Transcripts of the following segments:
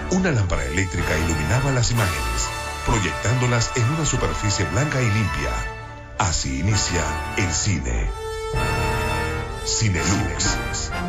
Una lámpara eléctrica iluminaba las imágenes, proyectándolas en una superficie blanca y limpia. Así inicia el cine. Cinelux.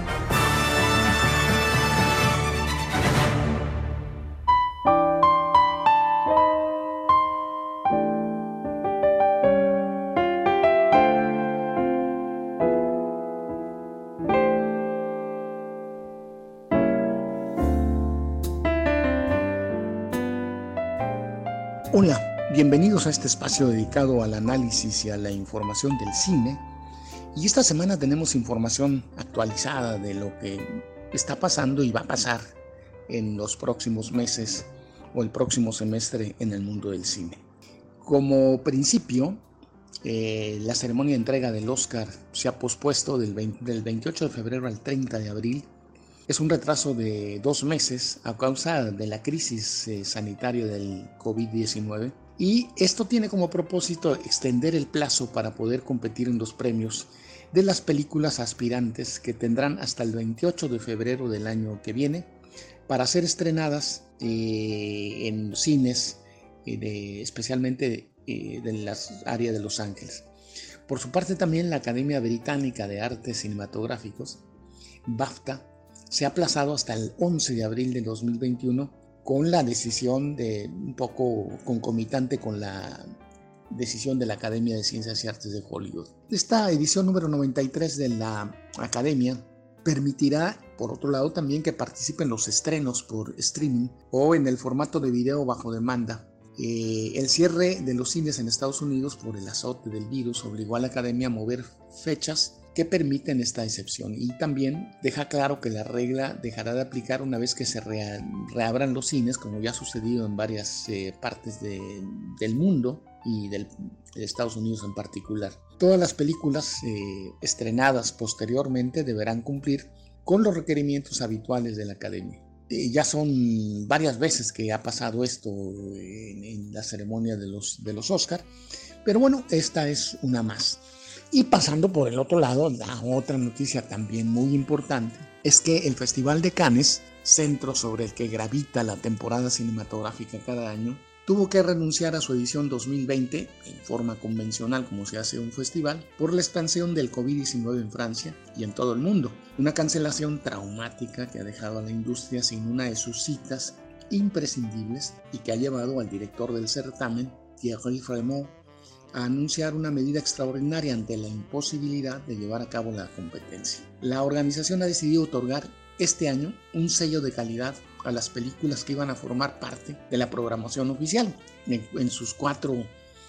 Hola, bienvenidos a este espacio dedicado al análisis y a la información del cine. Y esta semana tenemos información actualizada de lo que está pasando y va a pasar en los próximos meses o el próximo semestre en el mundo del cine. Como principio, la ceremonia de entrega del Oscar se ha pospuesto del 28 de febrero al 30 de abril. Es un retraso de 2 meses a causa de la crisis sanitaria del COVID-19 y esto tiene como propósito extender el plazo para poder competir en los premios de las películas aspirantes que tendrán hasta el 28 de febrero del año que viene para ser estrenadas en cines, especialmente de las áreas de Los Ángeles. Por su parte también la Academia Británica de Artes Cinematográficos, BAFTA, se ha aplazado hasta el 11 de abril de 2021 con la decisión un poco concomitante con la decisión de la Academia de Ciencias y Artes de Hollywood. Esta edición número 93 de la Academia permitirá, por otro lado, también que participen los estrenos por streaming o en el formato de video bajo demanda. El cierre de los cines en Estados Unidos por el azote del virus obligó a la Academia a mover fechas que permiten esta excepción y también deja claro que la regla dejará de aplicar una vez que se reabran los cines, como ya ha sucedido en varias partes del mundo y de Estados Unidos en particular. Todas las películas estrenadas posteriormente deberán cumplir con los requerimientos habituales de la Academia. Ya son varias veces que ha pasado esto en la ceremonia de los Oscar, pero bueno, esta es una más. Y pasando por el otro lado, la otra noticia también muy importante es que el Festival de Cannes, centro sobre el que gravita la temporada cinematográfica cada año, tuvo que renunciar a su edición 2020 en forma convencional como se hace un festival por la expansión del COVID-19 en Francia y en todo el mundo. Una cancelación traumática que ha dejado a la industria sin una de sus citas imprescindibles y que ha llevado al director del certamen, Thierry Frémaux, a anunciar una medida extraordinaria ante la imposibilidad de llevar a cabo la competencia. La organización ha decidido otorgar este año un sello de calidad a las películas que iban a formar parte de la programación oficial en sus 4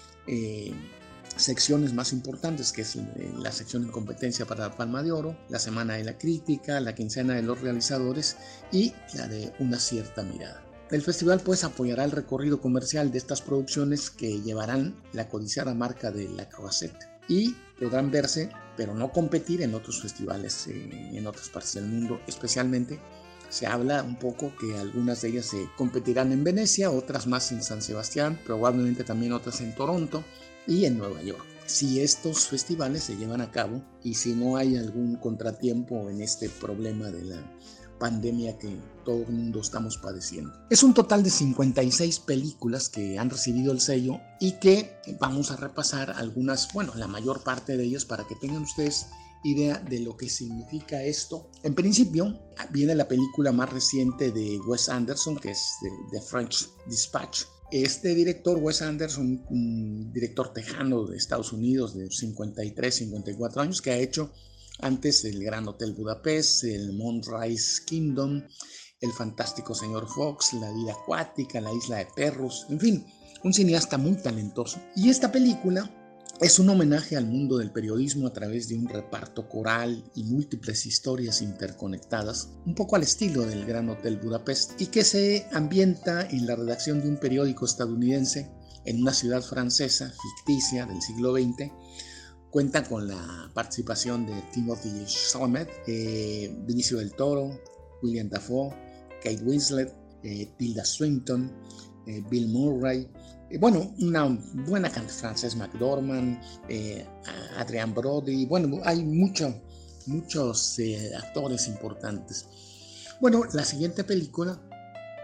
secciones más importantes, que es la sección en competencia para la Palma de Oro, la Semana de la Crítica, la Quincena de los Realizadores y la de Una Cierta Mirada. El festival pues apoyará el recorrido comercial de estas producciones que llevarán la codiciada marca de La Croisette y podrán verse, pero no competir en otros festivales en otras partes del mundo. Especialmente se habla un poco que algunas de ellas se competirán en Venecia, otras más en San Sebastián, probablemente también otras en Toronto y en Nueva York. Si estos festivales se llevan a cabo y si no hay algún contratiempo en este problema de la pandemia que todo el mundo estamos padeciendo. Es un total de 56 películas que han recibido el sello y que vamos a repasar algunas, la mayor parte de ellas para que tengan ustedes idea de lo que significa esto. En principio, viene la película más reciente de Wes Anderson, que es The French Dispatch. Este director, Wes Anderson, un director tejano de Estados Unidos de 53, 54 años, que ha hecho antes el Gran Hotel Budapest, el Moonrise Kingdom, el Fantástico Señor Fox, La Vida Acuática, La Isla de Perros, en fin, un cineasta muy talentoso. Y esta película es un homenaje al mundo del periodismo a través de un reparto coral y múltiples historias interconectadas, un poco al estilo del Gran Hotel Budapest, y que se ambienta en la redacción de un periódico estadounidense en una ciudad francesa ficticia del siglo XX. Cuenta con la participación de Timothée Chalamet, Benicio del Toro, William Dafoe, Kate Winslet, Tilda Swinton, Bill Murray, una buena cantidad, Frances McDormand, Adrian Brody, hay muchos actores importantes. La siguiente película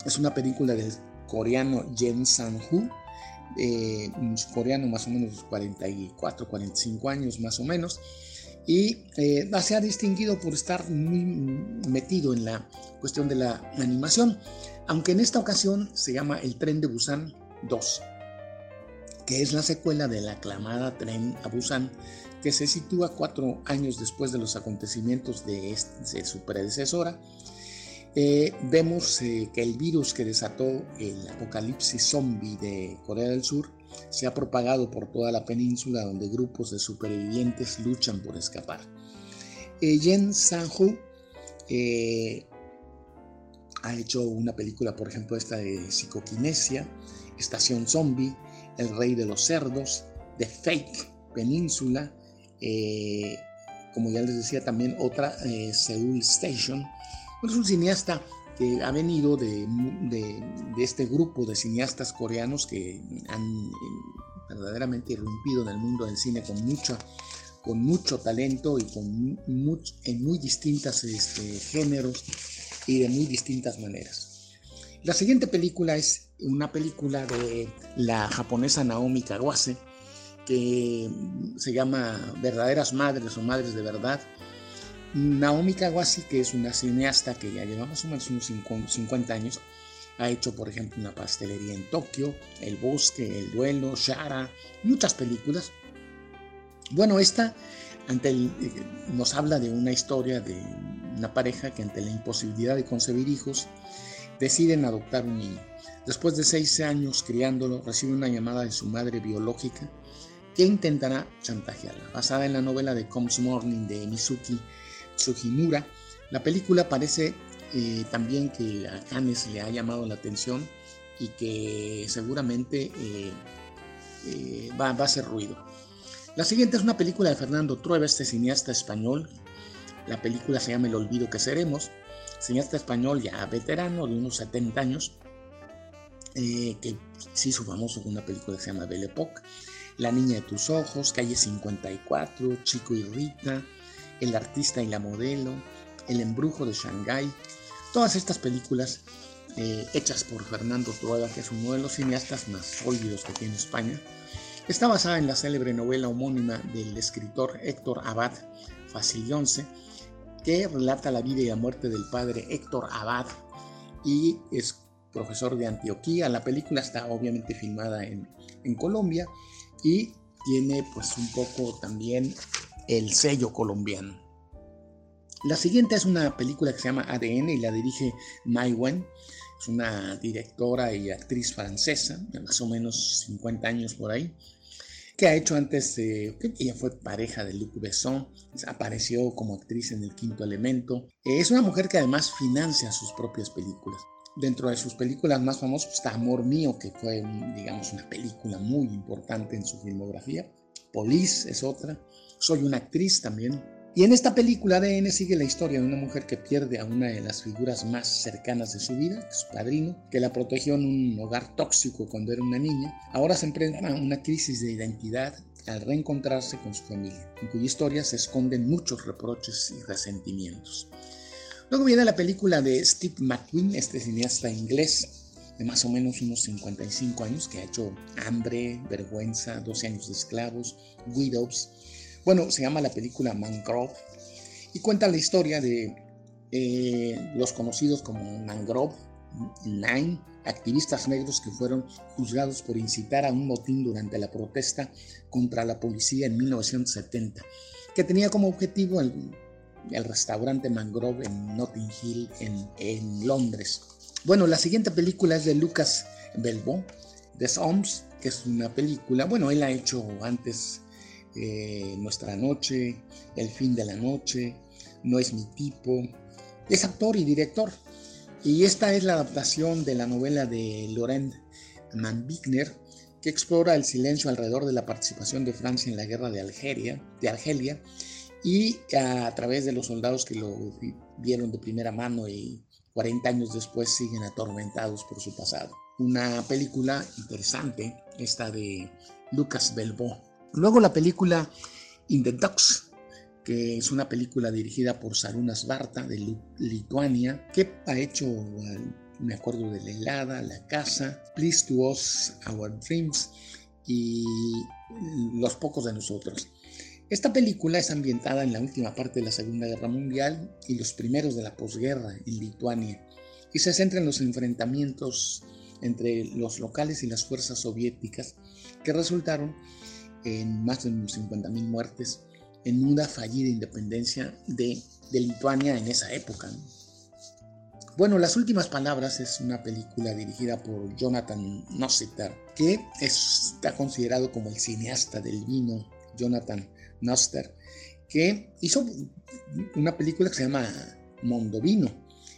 Es una película del coreano Jen Sang-woo, un coreano más o menos 44, 45 años más o menos, y se ha distinguido por estar muy metido en la cuestión de la animación, aunque en esta ocasión se llama El Tren de Busan 2, que es la secuela de la aclamada Tren a Busan, que se sitúa 4 años después de los acontecimientos de su predecesora. Vemos que el virus que desató el apocalipsis zombie de Corea del Sur se ha propagado por toda la península, donde grupos de supervivientes luchan por escapar. Jen Sang-woo ha hecho una película, por ejemplo, esta de Psicoquinesia, Estación Zombie, El Rey de los Cerdos, The Fake Península, como ya les decía, también otra, Seoul Station. Es un cineasta que ha venido de este grupo de cineastas coreanos que han verdaderamente irrumpido en el mundo del cine con mucho talento y en muy distintos géneros y de muy distintas maneras. La siguiente película es una película de la japonesa Naomi Kawase, que se llama Verdaderas Madres o Madres de Verdad. Naomi Kawase, que es una cineasta que ya lleva más o menos unos 50 años, ha hecho, por ejemplo, Una pastelería en Tokio, El Bosque, El Duelo, Shara, muchas películas. Bueno, esta nos habla de una historia de una pareja que, ante la imposibilidad de concebir hijos, deciden adoptar un niño. Después de 6 años criándolo, recibe una llamada de su madre biológica que intentará chantajearla. Basada en la novela The Comes Morning de Mizuki Sugimura, la película parece también que a Cannes le ha llamado la atención y que seguramente va a hacer ruido. La siguiente es una película de Fernando Trueba, este cineasta español. La película se llama El olvido que seremos. Cineasta español ya veterano, de unos 70 años, que se hizo famoso con una película que se llama Belle Époque, La niña de tus ojos, Calle 54, Chico y Rita, El artista y la modelo, El embrujo de Shanghái. Todas estas películas hechas por Fernando Trueba, que es uno de los cineastas más sólidos que tiene España. Está basada en la célebre novela homónima del escritor Héctor Abad Facillonce, que relata la vida y la muerte del padre Héctor Abad y es profesor de Antioquía. La película está obviamente filmada en Colombia y tiene pues un poco también el sello colombiano. La siguiente es una película que se llama ADN y la dirige Mai Wen. Es una directora y actriz francesa, de más o menos 50 años por ahí, que ha hecho antes, ella fue pareja de Luc Besson, apareció como actriz en El Quinto Elemento. Es una mujer que además financia sus propias películas. Dentro de sus películas más famosas está Amor Mío, que fue, digamos, una película muy importante en su filmografía. Police es otra. Soy una actriz también. Y en esta película ADN sigue la historia de una mujer que pierde a una de las figuras más cercanas de su vida, que es su padrino, que la protegió en un hogar tóxico cuando era una niña. Ahora se enfrenta a una crisis de identidad al reencontrarse con su familia, en cuya historia se esconden muchos reproches y resentimientos. Luego viene la película de Steve McQueen, este cineasta inglés de más o menos unos 55 años, que ha hecho Hambre, Vergüenza, 12 años de esclavos, Widows. Bueno, se llama la película Mangrove y cuenta la historia de los conocidos como Mangrove Nine, activistas negros que fueron juzgados por incitar a un motín durante la protesta contra la policía en 1970, que tenía como objetivo el restaurante Mangrove en Notting Hill en Londres. Bueno, la siguiente película es de Lucas Belvaux, The Psalms, que es una película, bueno, él ha hecho antes Nuestra Noche, El fin de la noche, No es mi tipo. Es actor y director. Y esta es la adaptación de la novela de Laurent Manbigner, que explora el silencio alrededor de la participación de Francia en la guerra de Argelia, y a través de los soldados que lo vieron de primera mano y 40 años después siguen atormentados por su pasado. Una película interesante, esta de Lucas Belvaux. Luego la película In the Docks, que es una película dirigida por Šarūnas Barta de Lituania, que ha hecho Me acuerdo de La helada, La casa, Please to Us, Our Dreams y Los pocos de nosotros. Esta película es ambientada en la última parte de la Segunda Guerra Mundial y los primeros de la posguerra en Lituania, y se centra en los enfrentamientos entre los locales y las fuerzas soviéticas que resultaron en más de 50.000 muertes en una fallida independencia de Lituania en esa época. Bueno, Las últimas palabras es una película dirigida por Jonathan Noster, que está considerado como el cineasta del vino. Jonathan Noster, que hizo una película que se llama Mondovino,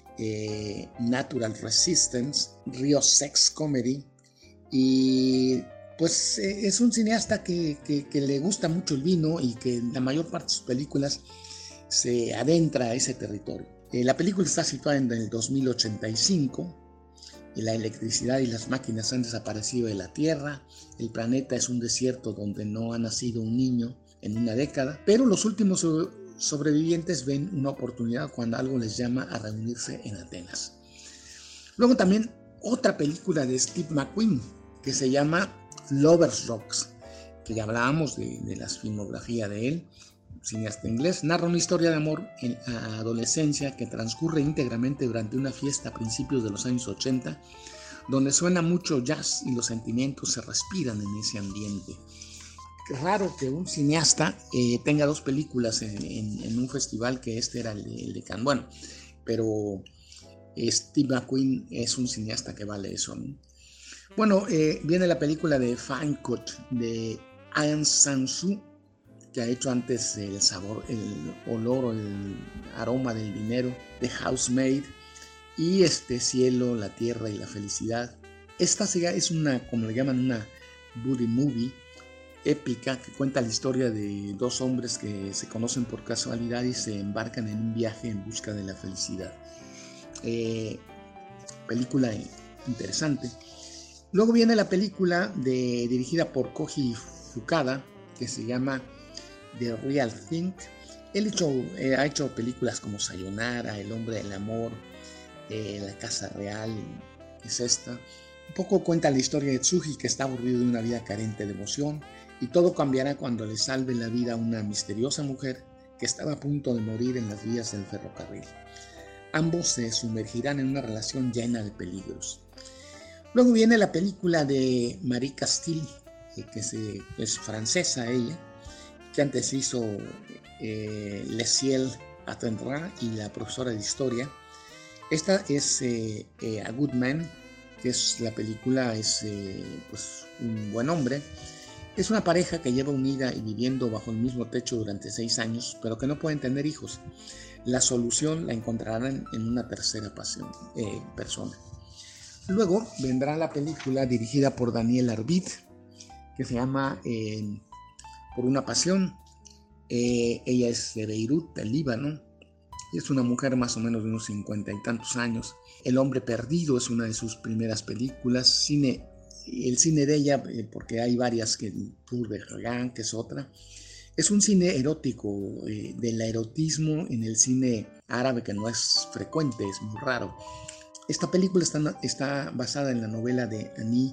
Natural Resistance, Rio Sex Comedy, y pues es un cineasta que le gusta mucho el vino y que en la mayor parte de sus películas se adentra a ese territorio. La película está situada en el 2085. La electricidad y las máquinas han desaparecido de la Tierra. El planeta es un desierto donde no ha nacido un niño en una década, pero los últimos sobrevivientes ven una oportunidad cuando algo les llama a reunirse en Atenas. Luego también otra película de Steve McQueen que se llama Lovers Rocks, que ya hablábamos de la filmografía de él, cineasta inglés. Narra una historia de amor en la adolescencia que transcurre íntegramente durante una fiesta a principios de los años 80, donde suena mucho jazz y los sentimientos se respiran en ese ambiente. Es raro que un cineasta tenga dos películas en un festival, que este era el de Cannes. Bueno, pero Steve McQueen es un cineasta que vale eso, ¿no? Bueno, viene la película de Fine Cut de Aung San Suu, que ha hecho antes El sabor, el olor o el aroma del dinero, de Housemaid, y Cielo, la tierra y la felicidad. Esta es una, como le llaman, una buddy movie épica que cuenta la historia de dos hombres que se conocen por casualidad y se embarcan en un viaje en busca de la felicidad. Película interesante. Luego viene la película dirigida por Koji Fukada, que se llama The Real Thing. Él ha hecho películas como Sayonara, El hombre del amor, La casa real, es esta. Un poco cuenta la historia de Tsuji, que está aburrido de una vida carente de emoción, y todo cambiará cuando le salve la vida a una misteriosa mujer que estaba a punto de morir en las vías del ferrocarril. Ambos se sumergirán en una relación llena de peligros. Luego viene la película de Marie Castille, que es francesa ella, que antes hizo Le Ciel attendra y La profesora de historia. Esta es A Good Man, que es la película, es pues un buen hombre. Es una pareja que lleva unida y viviendo bajo el mismo techo durante 6 años, pero que no pueden tener hijos. La solución la encontrarán en una tercera persona. Luego vendrá la película dirigida por Daniel Arvid, que se llama Por una pasión. Ella es de Beirut, del Líbano. Es una mujer más o menos de unos 50 y tantos años. El hombre perdido es una de sus primeras películas. El cine de ella, porque hay varias, que Tour de Hagan, que es otra. Es un cine erótico, del erotismo en el cine árabe, que no es frecuente, es muy raro. Esta película está basada en la novela de Annie,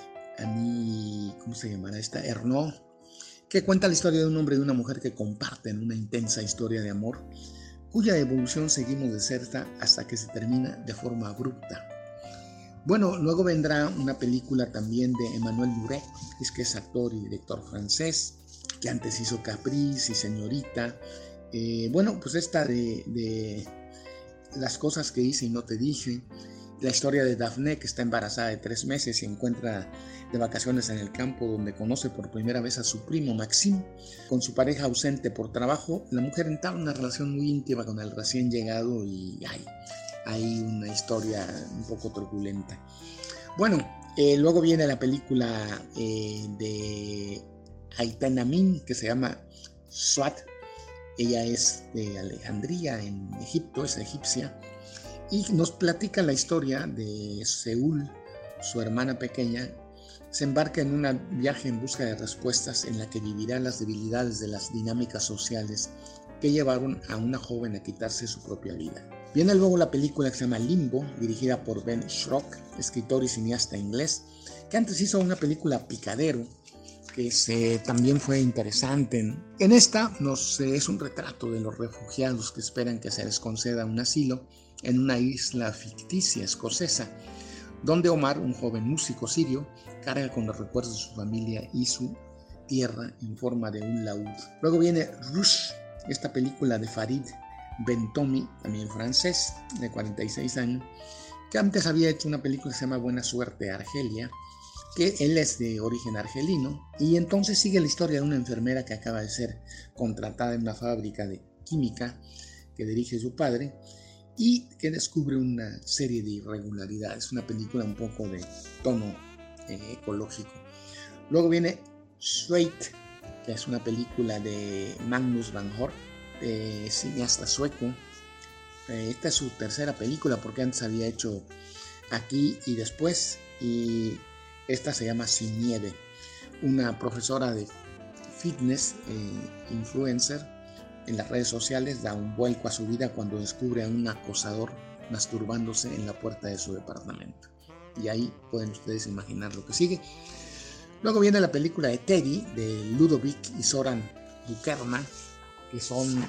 ¿cómo se llamará esta? Ernaux, que cuenta la historia de un hombre y de una mujer que comparten una intensa historia de amor, cuya evolución seguimos de cerca hasta que se termina de forma abrupta. Bueno, luego vendrá una película también de Emmanuel Mouret, que es actor y director francés, que antes hizo Caprice y Señorita. Bueno, pues esta de Las cosas que hice y no te dije. La historia de Daphne, que está embarazada de 3 meses y se encuentra de vacaciones en el campo, donde conoce por primera vez a su primo Maxime. Con su pareja ausente por trabajo, la mujer entabla una relación muy íntima con el recién llegado y hay una historia un poco turbulenta. Bueno, luego viene la película de Ayten Amin, que se llama Swat. Ella es de Alejandría, en Egipto, es egipcia, y nos platica la historia de Seúl. Su hermana pequeña se embarca en un viaje en busca de respuestas en la que vivirá las debilidades de las dinámicas sociales que llevaron a una joven a quitarse su propia vida. Viene luego la película que se llama Limbo, dirigida por Ben Schrock, escritor y cineasta inglés, que antes hizo una película Picadero, que también fue interesante. En esta es un retrato de los refugiados que esperan que se les conceda un asilo en una isla ficticia escocesa, donde Omar, un joven músico sirio, carga con los recuerdos de su familia y su tierra en forma de un laúd. Luego viene Rush, esta película de Farid Bentomi, también francés, de 46 años, que antes había hecho una película que se llama Buena Suerte Argelia, que él es de origen argelino, y entonces sigue la historia de una enfermera que acaba de ser contratada en una fábrica de química que dirige su padre y que descubre una serie de irregularidades, una película un poco de tono ecológico. Luego viene Schweight, que es una película de Magnus van Horn, cineasta sueco. Esta es su tercera película porque antes había hecho Aquí y Después, y esta se llama Sin Nieve. Una profesora de fitness, influencer en las redes sociales, da un vuelco a su vida cuando descubre a un acosador masturbándose en la puerta de su departamento. Y ahí pueden ustedes imaginar lo que sigue. Luego viene la película de Teddy, de Ludovic y Zoran Bukerna, que son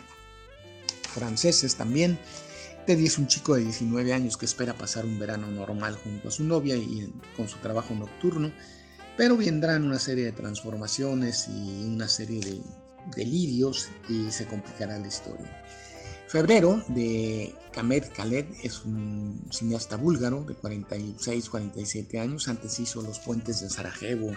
franceses también. Teddy es un chico de 19 años que espera pasar un verano normal junto a su novia y con su trabajo nocturno, pero vendrán una serie de transformaciones y una serie de delirios y se complicará la historia. Febrero, de Kamed Khaled, es un cineasta búlgaro de 46-47 años. Antes hizo Los Puentes de Sarajevo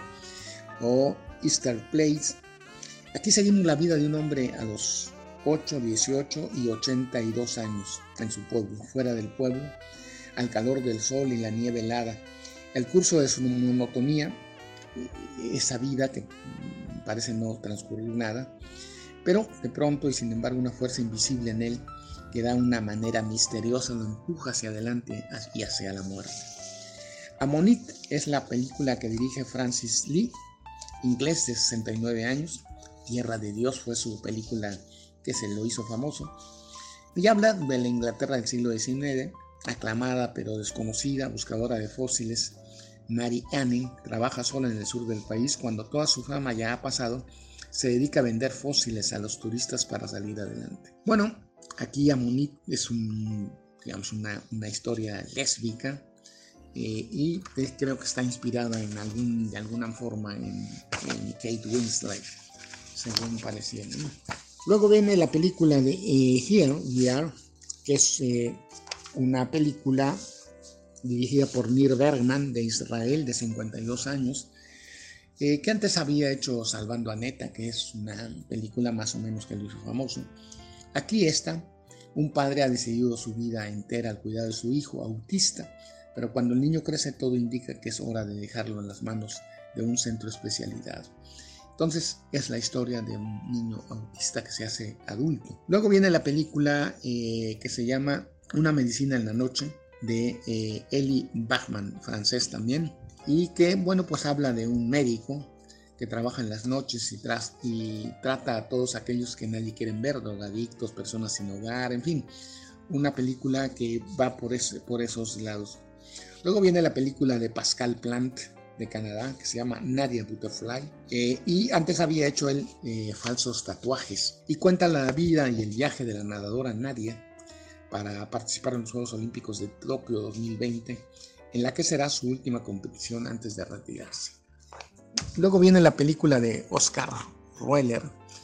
o Easter Place. Aquí seguimos la vida de un hombre a los 8, 18 y 82 años en su pueblo, fuera del pueblo, al calor del sol y la nieve helada. El curso de su monotonía, esa vida que parece no transcurrir nada, pero de pronto y sin embargo una fuerza invisible en él que da una manera misteriosa lo empuja hacia adelante y hacia la muerte. Ammonit es la película que dirige Francis Lee, inglés de 69 años. Tierra de Dios fue su película que se lo hizo famoso, y habla de la Inglaterra del siglo XIX, aclamada pero desconocida, buscadora de fósiles. Mary Anning trabaja sola en el sur del país. Cuando toda su fama ya ha pasado, se dedica a vender fósiles a los turistas para salir adelante. Bueno, aquí Ammonit es una historia lésbica, y creo que está inspirada de alguna forma en Kate Winslet, según parecía, ¿no? Luego viene la película de Here We Are, que es una película dirigida por Nir Bergman, de Israel, de 52 años, que antes había hecho Salvando a Neta, que es una película más o menos que lo hizo famoso. Aquí un padre ha decidido su vida entera al cuidado de su hijo autista, pero cuando el niño crece todo indica que es hora de dejarlo en las manos de un centro especializado. Entonces es la historia de un niño autista que se hace adulto. Luego viene la película que se llama Una medicina en la noche, de Eli Bachmann, francés también, y que, bueno, pues habla de un médico que trabaja en las noches y trata a todos aquellos que nadie quiere ver, drogadictos, personas sin hogar, en fin, una película que va por esos lados. Luego viene la película de Pascal Plant, de Canadá, que se llama Nadia Butterfly, y antes había hecho él Falsos Tatuajes, y cuenta la vida y el viaje de la nadadora Nadia para participar en los Juegos Olímpicos de Tokio 2020, en la que será su última competición antes de retirarse. Luego viene la película de Oscar Roeller,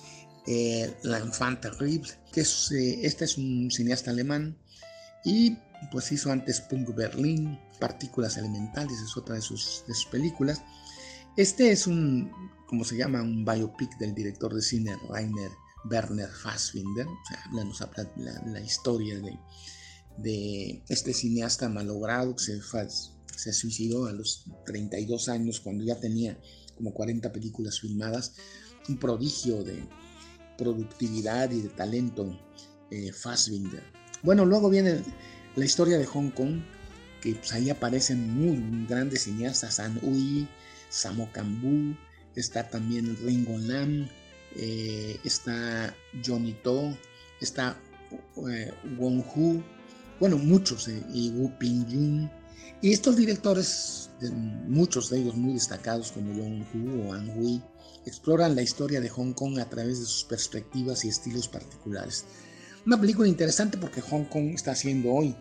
La Enfant Terrible, que este es un cineasta alemán y pues hizo antes Punk Berlin, Partículas Elementales es otra de sus películas. Este es un biopic del director de cine Rainer Werner Fassbinder. O sea, nos habla la historia de este cineasta malogrado que se suicidó a los 32 años cuando ya tenía como 40 películas filmadas. Un prodigio de productividad y de talento, Fassbinder. Bueno, luego viene la historia de Hong Kong, que pues ahí aparecen muy grandes cineastas, An Hui, Samo Kambu, está también Ringo Lam, está Johnny To, está Wong Hu, bueno, muchos, y Wu Pingyun, y estos directores, muchos de ellos muy destacados como John Woo o Ang Hui, exploran la historia de Hong Kong a través de sus perspectivas y estilos particulares. Una película interesante porque Hong Kong está siendo hoy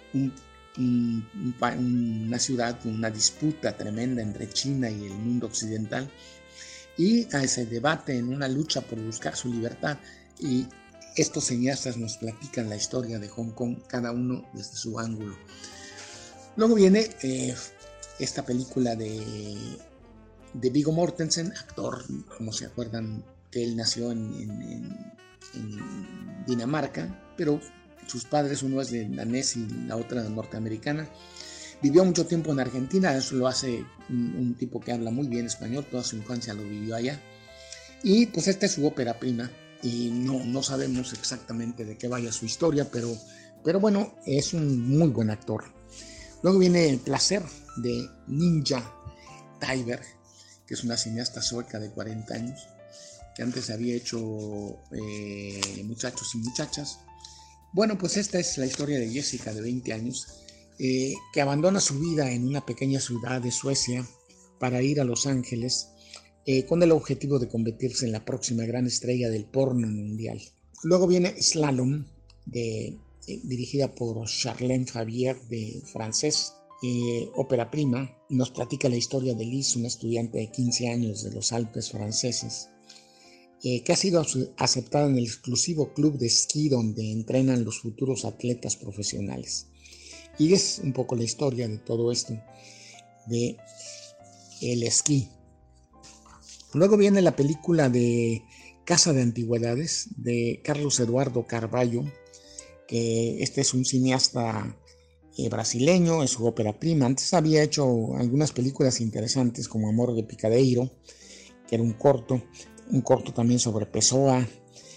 una ciudad con una disputa tremenda entre China y el mundo occidental, y se debate en una lucha por buscar su libertad, y estos cineastas nos platican la historia de Hong Kong, cada uno desde su ángulo. Luego viene esta película de Viggo Mortensen, actor, como se acuerdan, que él nació en Dinamarca, pero sus padres, uno es de danés y la otra norteamericana. Vivió mucho tiempo en Argentina, eso lo hace un tipo que habla muy bien español, toda su infancia lo vivió allá. Y pues esta es su ópera prima, y no sabemos exactamente de qué vaya su historia, pero bueno, es un muy buen actor. Luego viene El placer de Ninja Thyberg, que es una cineasta sueca de 40 años, que antes había hecho Muchachos y Muchachas. Bueno, pues esta es la historia de Jessica, de 20 años, que abandona su vida en una pequeña ciudad de Suecia para ir a Los Ángeles con el objetivo de convertirse en la próxima gran estrella del porno mundial. Luego viene Slalom, dirigida por Charlene Fabier, de francés, ópera prima. Nos platica la historia de Liz, una estudiante de 15 años de los Alpes franceses, que ha sido aceptada en el exclusivo club de esquí donde entrenan los futuros atletas profesionales. Y es un poco la historia de todo esto, de el esquí. Luego viene la película de Casa de Antigüedades, de Carlos Eduardo Carvalho, que este es un cineasta brasileño, es su ópera prima. Antes había hecho algunas películas interesantes como Amor de Picadeiro, que era un corto también sobre Pessoa.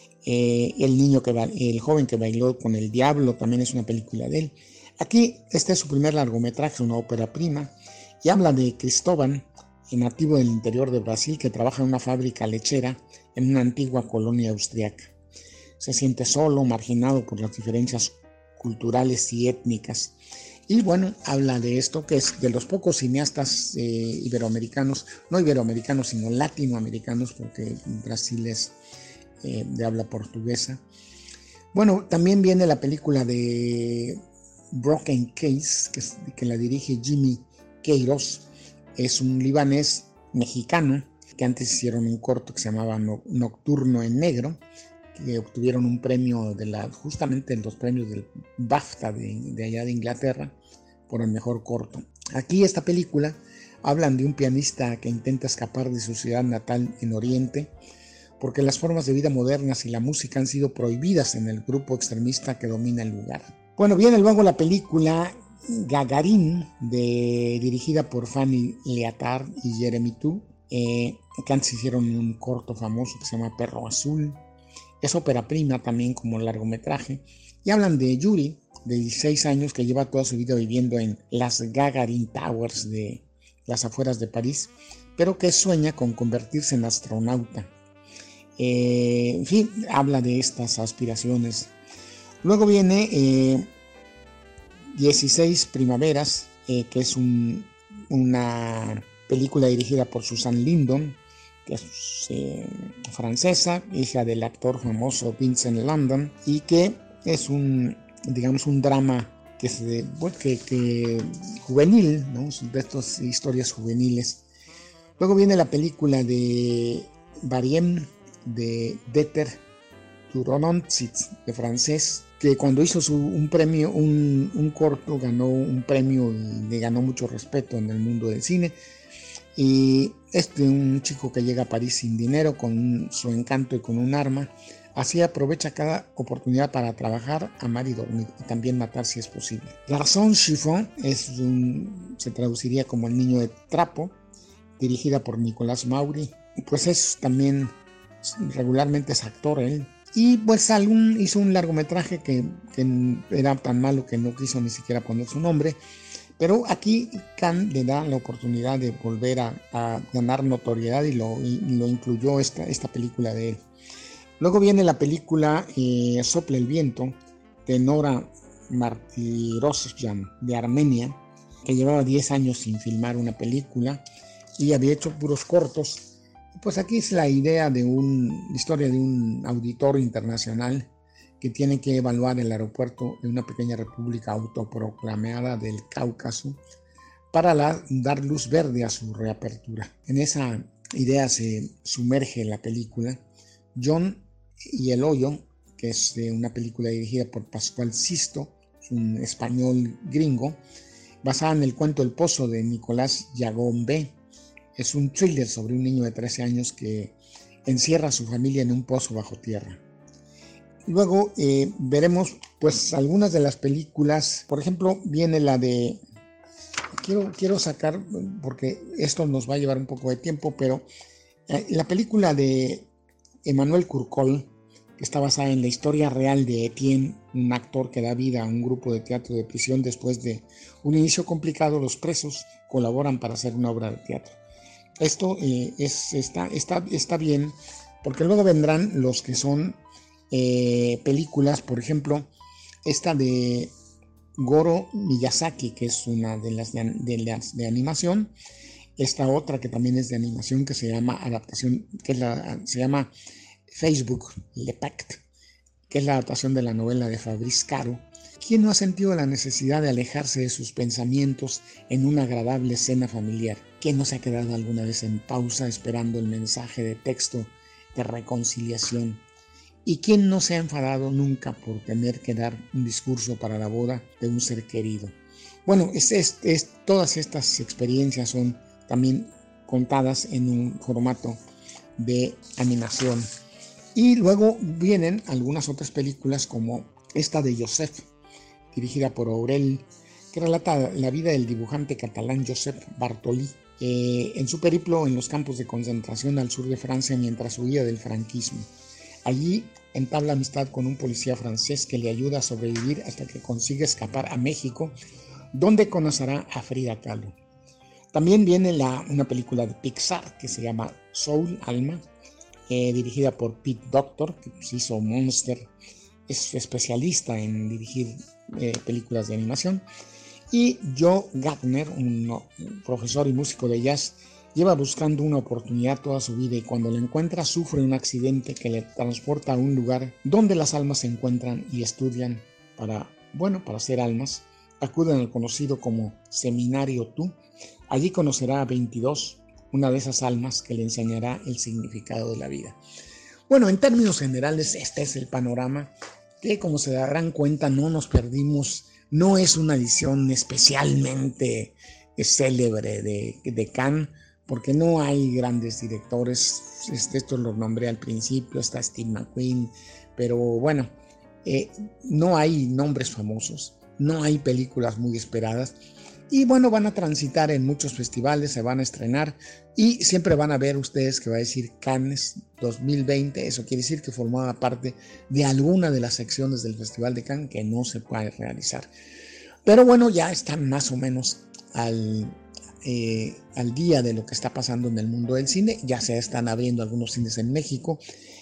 El joven que bailó con el diablo también es una película de él. Aquí este es su primer largometraje, una ópera prima, y habla de Cristóbal, nativo del interior de Brasil, que trabaja en una fábrica lechera en una antigua colonia austriaca. Se siente solo, marginado por las diferencias culturales y étnicas. Y bueno, habla de esto, que es de los pocos cineastas iberoamericanos, no iberoamericanos, sino latinoamericanos, porque Brasil es de habla portuguesa. Bueno, también viene la película de Broken Case, que la dirige Jimmy Queiroz. Es un libanés mexicano que antes hicieron un corto que se llamaba Nocturno en Negro, que obtuvieron un premio justamente en los premios del BAFTA de allá de Inglaterra por el mejor corto. Aquí esta película hablan de un pianista que intenta escapar de su ciudad natal en Oriente porque las formas de vida modernas y la música han sido prohibidas en el grupo extremista que domina el lugar. Bueno, viene luego la película Gagarin, dirigida por Fanny Leatard y Jeremy Tu, que antes hicieron un corto famoso que se llama Perro Azul. Es ópera prima también como largometraje, y hablan de Yuri, de 16 años, que lleva toda su vida viviendo en las Gagarin Towers de las afueras de París, pero que sueña con convertirse en astronauta. En fin, habla de estas aspiraciones. Luego viene 16 Primaveras, que es una película dirigida por Susan Lindon, que es francesa, hija del actor famoso Vincent Lindon, y que es un drama que juvenil, ¿no? De estas historias juveniles. Luego viene la película de Bariem, de Dieter Turonontzitz, de francés, que cuando hizo un corto ganó un premio y le ganó mucho respeto en el mundo del cine. Y un chico que llega a París sin dinero, con su encanto y con un arma, así aprovecha cada oportunidad para trabajar, amar y dormir, y también matar si es posible. Garçon Chiffon se traduciría como El niño de trapo, dirigida por Nicolas Maury. Pues también regularmente es actor él. Y pues hizo un largometraje que era tan malo que no quiso ni siquiera poner su nombre. Pero aquí Cannes le da la oportunidad de volver a ganar notoriedad y lo incluyó esta película de él. Luego viene la película Sopla el viento, de Nora Martirosyan de Armenia, que llevaba 10 años sin filmar una película y había hecho puros cortos. Pues aquí es la idea de la historia de un auditor internacional que tiene que evaluar el aeropuerto de una pequeña república autoproclamada del Cáucaso para dar luz verde a su reapertura. En esa idea se sumerge la película. John y el Hoyo, que es una película dirigida por Pascual Sisto, un español gringo, basada en el cuento El Pozo de Nicolás Llagombe. Es un thriller sobre un niño de 13 años que encierra a su familia en un pozo bajo tierra. Luego veremos pues algunas de las películas. Por ejemplo, viene la de... Quiero sacar, porque esto nos va a llevar un poco de tiempo, pero la película de Emmanuel Curcol, que está basada en la historia real de Etienne, un actor que da vida a un grupo de teatro de prisión. Después de un inicio complicado, los presos colaboran para hacer una obra de teatro. Esto está bien, porque luego vendrán los que son películas, por ejemplo, esta de Goro Miyazaki, que es una de las de animación. Esta otra que también es de animación, que se llama adaptación, se llama Facebook Le Pacte, que es la adaptación de la novela de Fabrice Caro. ¿Quién no ha sentido la necesidad de alejarse de sus pensamientos en una agradable cena familiar? ¿Quién no se ha quedado alguna vez en pausa esperando el mensaje de texto de reconciliación? ¿Y quién no se ha enfadado nunca por tener que dar un discurso para la boda de un ser querido? Bueno, todas estas experiencias son también contadas en un formato de animación. Y luego vienen algunas otras películas, como esta de Joseph, dirigida por Aurel, que relata la vida del dibujante catalán Josep Bartolí en su periplo en los campos de concentración al sur de Francia mientras huía del franquismo. Allí entabla amistad con un policía francés que le ayuda a sobrevivir hasta que consigue escapar a México, donde conocerá a Frida Kahlo. También viene una película de Pixar que se llama Soul, Alma, dirigida por Pete Docter, que hizo Monster, es especialista en dirigir películas de animación. Y Joe Gardner, un profesor y músico de jazz, lleva buscando una oportunidad toda su vida y cuando la encuentra sufre un accidente que le transporta a un lugar donde las almas se encuentran y estudian para ser almas. Acuden al conocido como Seminario Tú. Allí conocerá a 22, una de esas almas que le enseñará el significado de la vida. Bueno, en términos generales, este es el panorama que, como se darán cuenta, no nos perdimos. No es una edición especialmente célebre de Cannes, porque no hay grandes directores. Estos los nombré al principio, está Steve McQueen, pero bueno, no hay nombres famosos, no hay películas muy esperadas. Y bueno, van a transitar en muchos festivales, se van a estrenar y siempre van a ver ustedes que va a decir Cannes 2020. Eso quiere decir que formaba parte de alguna de las secciones del Festival de Cannes que no se puede realizar. Pero bueno, ya están más o menos al día de lo que está pasando en el mundo del cine. Ya se están abriendo algunos cines en México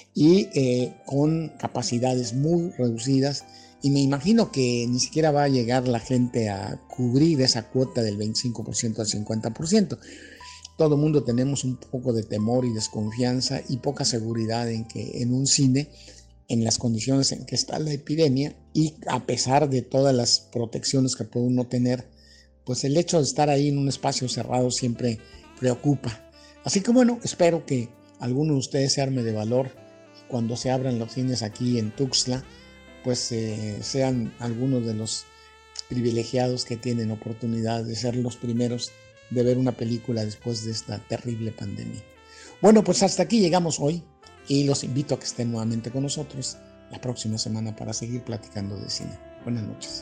y con capacidades muy reducidas. Y me imagino que ni siquiera va a llegar la gente a cubrir esa cuota del 25% al 50%. Todo el mundo tenemos un poco de temor y desconfianza y poca seguridad en que en un cine, en las condiciones en que está la epidemia y a pesar de todas las protecciones que puede uno tener, pues el hecho de estar ahí en un espacio cerrado siempre preocupa. Así que bueno, espero que alguno de ustedes se arme de valor cuando se abran los cines aquí en Tuxtla, pues sean algunos de los privilegiados que tienen oportunidad de ser los primeros de ver una película después de esta terrible pandemia. Bueno, pues hasta aquí llegamos hoy y los invito a que estén nuevamente con nosotros la próxima semana para seguir platicando de cine. Buenas noches.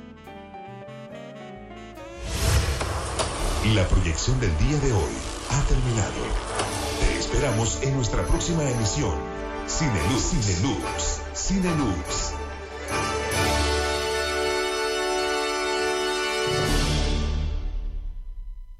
La proyección del día de hoy ha terminado. Te esperamos en nuestra próxima emisión. Cinelux.